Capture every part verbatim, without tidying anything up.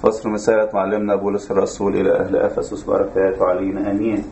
فصل رسالة معلمنا بولس الرسول إلى أهل أفسس بركاته علينا آمين.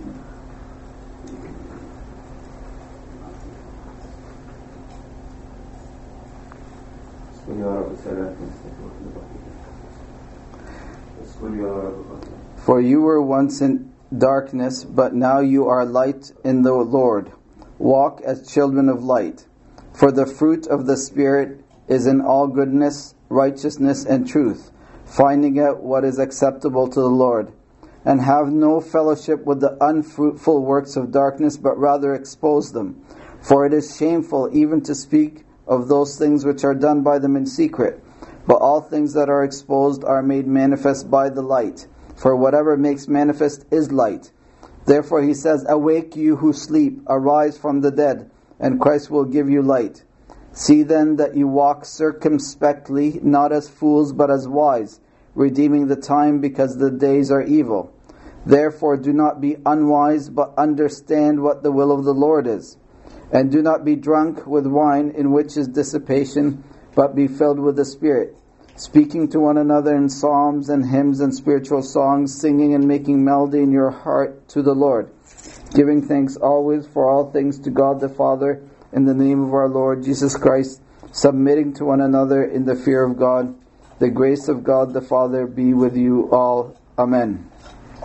For you were once in darkness, but now you are light in the Lord. Walk as children of light. For the fruit of the Spirit is in all goodness, righteousness, and truth, finding out what is acceptable to the Lord. And have no fellowship with the unfruitful works of darkness, but rather expose them. For it is shameful even to speak of those things which are done by them in secret. But all things that are exposed are made manifest by the light. For whatever makes manifest is light. Therefore he says, Awake you who sleep, arise from the dead, and Christ will give you light. See then that you walk circumspectly, not as fools but as wise, redeeming the time because the days are evil. Therefore do not be unwise, but understand what the will of the Lord is. And do not be drunk with wine, in which is dissipation, but be filled with the Spirit, speaking to one another in psalms and hymns and spiritual songs, singing and making melody in your heart to the Lord, giving thanks always for all things to God the Father, in the name of our Lord Jesus Christ, submitting to one another in the fear of God. The grace of God the Father be with you all. Amen.